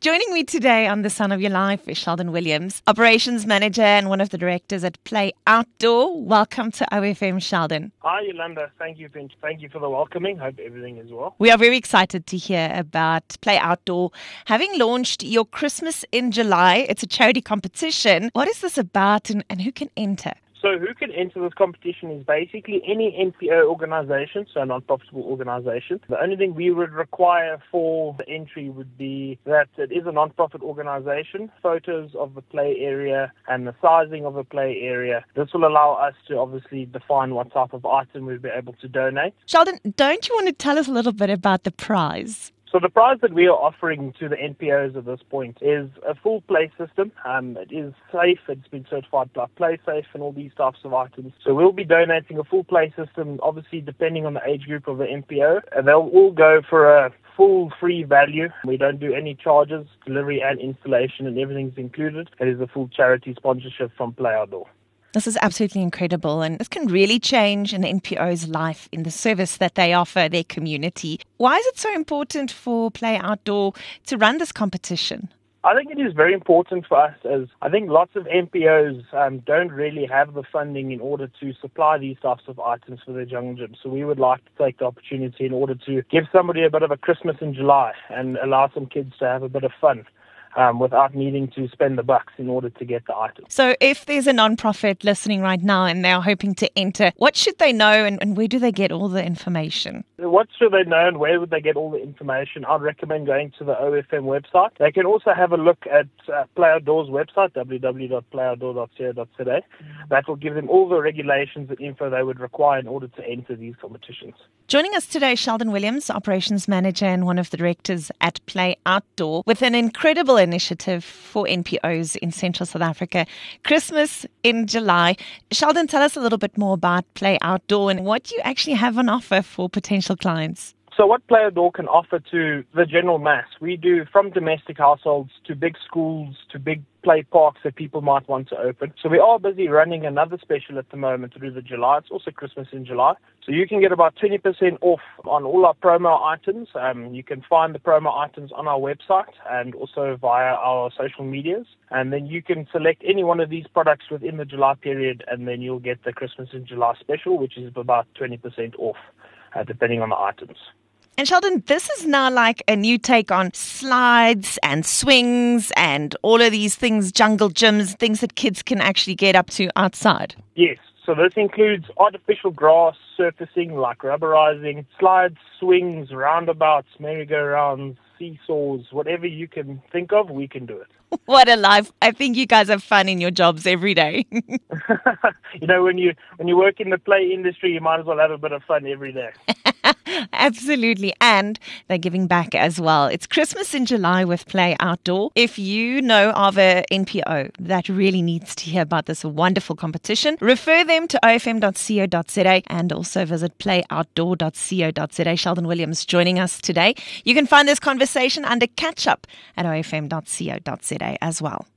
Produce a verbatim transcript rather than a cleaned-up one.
Joining me today on The Sun of Your Life is Sheldon Williams, Operations Manager and one of the directors at Play Outdoor. Welcome to O F M, Sheldon. Hi, Yolanda. Thank you, thank you for the welcoming. Hope everything is well. We are very excited to hear about Play Outdoor. Having launched your Christmas in July, it's a charity competition. What is this about and, and who can enter? So who can enter this competition is basically any N P O organization, so a non-profitable organization. The only thing we would require for the entry would be that it is a non-profit organization, photos of the play area and the sizing of the play area. This will allow us to obviously define what type of item we'd be able to donate. Sheldon, don't you want to tell us a little bit about the prize? So the prize that we are offering to the N P Os at this point is a full play system. Um, it is safe. It's been certified by Play Safe and all these types of items. So we'll be donating a full play system, obviously depending on the age group of the N P O. And they'll all go for a full free value. We don't do any charges, delivery and installation, and everything's included. It is a full charity sponsorship from Play Outdoor. This is absolutely incredible, and this can really change an N P O's life in the service that they offer their community. Why is it so important for Play Outdoor to run this competition? I think it is very important for us, as I think lots of N P Os um, don't really have the funding in order to supply these types of items for their jungle gyms. So we would like to take the opportunity in order to give somebody a bit of a Christmas in July and allow some kids to have a bit of fun. Um, without needing to spend the bucks in order to get the item. So if there's a non-profit listening right now and they're hoping to enter, what should they know and, and where do they get all the information? What should they know and where would they get all the information? I'd recommend going to the O F M website. They can also have a look at uh, Play Outdoor's website, w w w dot play outdoor dot co dot za. That will give them all the regulations and info they would require in order to enter these competitions. Joining us today, Sheldon Williams, Operations Manager and one of the directors at Play Outdoor, with an incredible initiative for N P Os in Central South Africa, Christmas in July. Sheldon, tell us a little bit more about Play Outdoor and what you actually have on offer for potential clients. So what Play Outdoor can offer to the general mass, we do from domestic households to big schools to big play parks that people might want to open. So we are busy running another special at the moment through the July. It's also Christmas in July. So you can get about twenty percent off on all our promo items. Um, you can find the promo items on our website and also via our social medias. And then you can select any one of these products within the July period, and then you'll get the Christmas in July special, which is about twenty percent off, uh, depending on the items. And Sheldon, this is now like a new take on slides and swings and all of these things, jungle gyms, things that kids can actually get up to outside. Yes. So this includes artificial grass surfacing like rubberizing, slides, swings, roundabouts, merry-go-rounds, seesaws, whatever you can think of, we can do it. What a life. I think you guys have fun in your jobs every day. You know, when you when you work in the play industry, you might as well have a bit of fun every day. Absolutely. And they're giving back as well. It's Christmas in July with Play Outdoor. If you know of a N P O that really needs to hear about this wonderful competition, refer them to o f m dot co dot za and also visit play outdoor dot co dot za. Sheldon Williams joining us today. You can find this conversation under Catch Up at o f m dot co dot za as well.